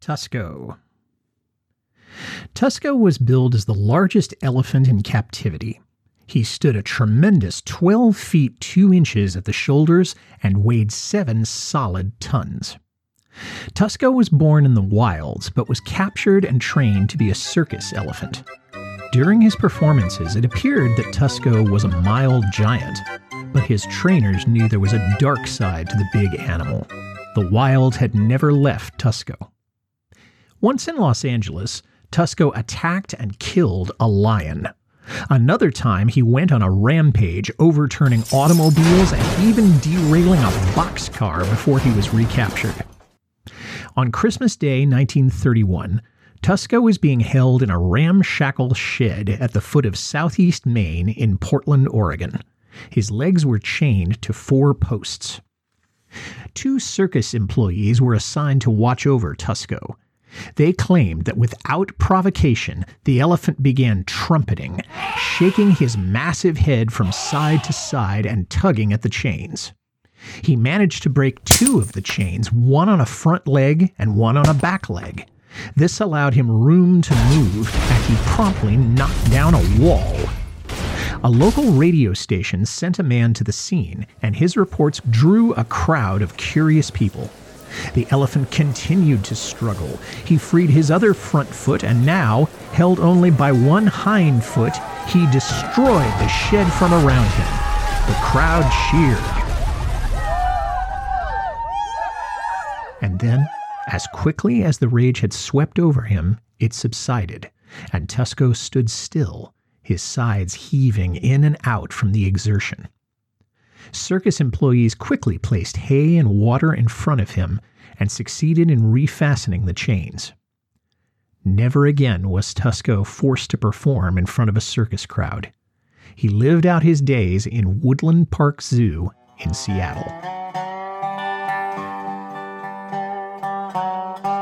Tusko. Tusko was billed as the largest elephant in captivity. He stood a tremendous 12 feet 2 inches at the shoulders and weighed 7 solid tons. Tusko was born in the wilds, but was captured and trained to be a circus elephant. During his performances, it appeared that Tusko was a mild giant, but his trainers knew there was a dark side to the big animal. The wild had never left Tusko. Once in Los Angeles, Tusko attacked and killed a lion. Another time, he went on a rampage, overturning automobiles and even derailing a boxcar before he was recaptured. On Christmas Day, 1931, Tusko was being held in a ramshackle shed at the foot of Southeast Main in Portland, Oregon. His legs were chained to 4 posts. 2 circus employees were assigned to watch over Tusko. They claimed that without provocation, the elephant began trumpeting, shaking his massive head from side to side and tugging at the chains. He managed to break 2 of the chains, one on a front leg and one on a back leg. This allowed him room to move, and he promptly knocked down a wall. A local radio station sent a man to the scene, and his reports drew a crowd of curious people. The elephant continued to struggle. He freed his other front foot, and now, held only by one hind foot, he destroyed the shed from around him. The crowd cheered. And then, as quickly as the rage had swept over him, it subsided, and Tusko stood still, his sides heaving in and out from the exertion. Circus employees quickly placed hay and water in front of him and succeeded in refastening the chains. Never again was Tusko forced to perform in front of a circus crowd. He lived out his days in Woodland Park Zoo in Seattle.